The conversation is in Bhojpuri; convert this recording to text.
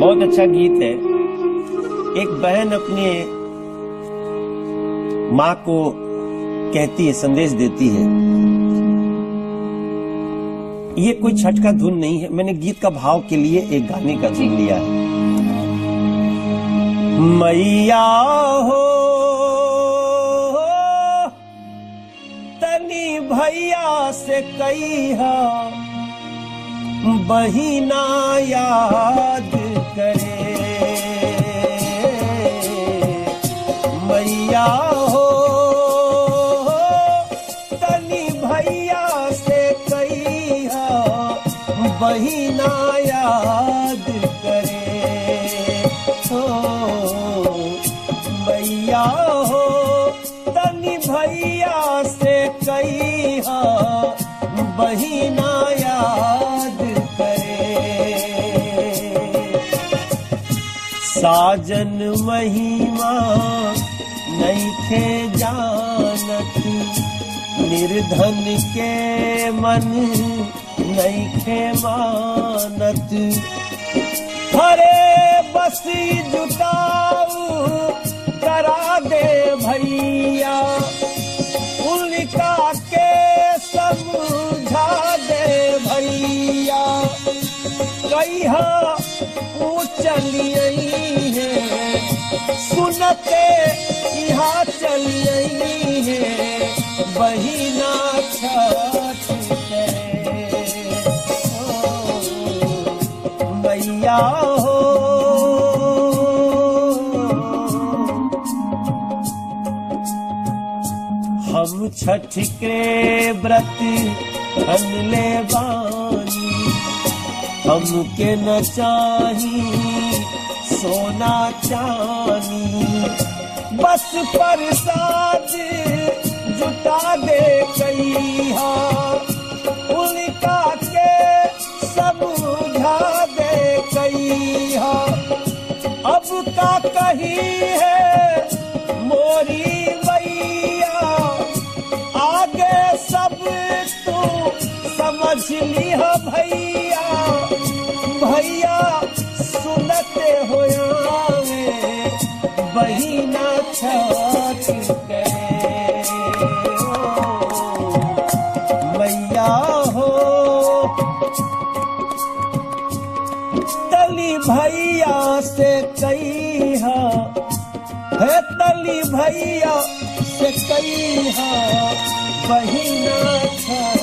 बहुत अच्छा गीत है। एक बहन अपने माँ को कहती है, संदेश देती है। ये कोई छठ का धुन नहीं है, मैंने गीत का भाव के लिए एक गाने का धुन लिया है। मैया हो तनी भैया से कहिया बहिना याद करे। मैया हो तनी भैया से कहिया बहिना याद करे। हो मैया हो तनी भैया से कहिया बहिना याद करे। साजन महिमा नइखे जानत, निर्धन के मन नइखे मानत। हरे बसी जुटाऊ करा दे भैया, उनका के समझा दे भैया। कहिया चली आई है सुनते यहाँ चली आई है बहिना छठ करे। मैया हो हम छठ के व्रत ले बानी, हमके न चाही सोना चानी। बस प्रसाद जुटा दे कहिया, उनका के समझा दे कहिया। अब का कही है मोरी मैया, आगे सब तू समझ लिया भैया। भैया सुनते हो बहिना छठ करे। मैया हो तली भैया से कहिया, है तली भैया से कहिया बहिना छठ।